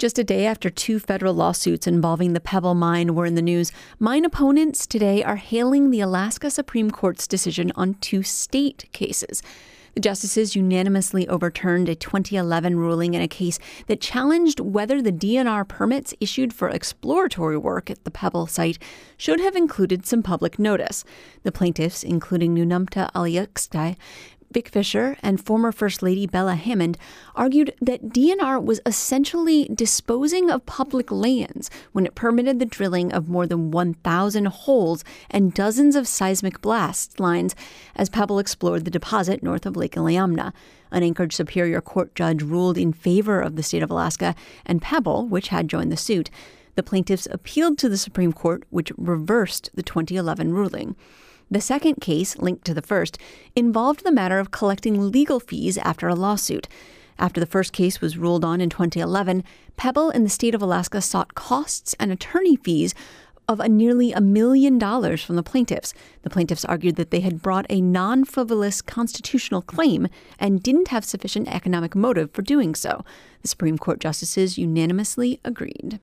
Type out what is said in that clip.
Just a day after two federal lawsuits involving the Pebble Mine were in the news, mine opponents today are hailing the Alaska Supreme Court's decision on two state cases. The justices unanimously overturned a 2011 ruling in a case that challenged whether the DNR permits issued for exploratory work at the Pebble site should have included some public notice. The plaintiffs, including Nunamta Aliukstai, Vic Fisher, and former First Lady Bella Hammond, argued that DNR was essentially disposing of public lands when it permitted the drilling of more than 1,000 holes and dozens of seismic blast lines as Pebble explored the deposit north of Lake Iliamna. An Anchorage Superior Court judge ruled in favor of the state of Alaska and Pebble, which had joined the suit. The plaintiffs appealed to the Supreme Court, which reversed the 2011 ruling. The second case, linked to the first, involved the matter of collecting legal fees after a lawsuit. After the first case was ruled on in 2011, Pebble and the state of Alaska sought costs and attorney fees of nearly $1 million from the plaintiffs. The plaintiffs argued that they had brought a non-frivolous constitutional claim and didn't have sufficient economic motive for doing so. The Supreme Court justices unanimously agreed.